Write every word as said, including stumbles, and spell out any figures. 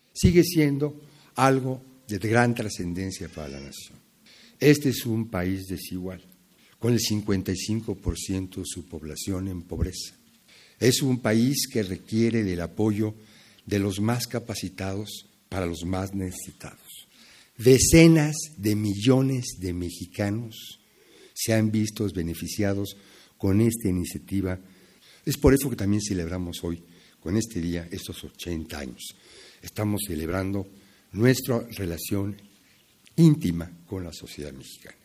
sigue siendo algo de gran trascendencia para la nación. Este es un país desigual, con el cincuenta y cinco por ciento de su población en pobreza. Es un país que requiere del apoyo de los más capacitados para los más necesitados. Decenas de millones de mexicanos se han visto beneficiados con esta iniciativa. Es por eso que también celebramos hoy, con este día, estos ochenta años. Estamos celebrando nuestra relación íntima con la sociedad mexicana.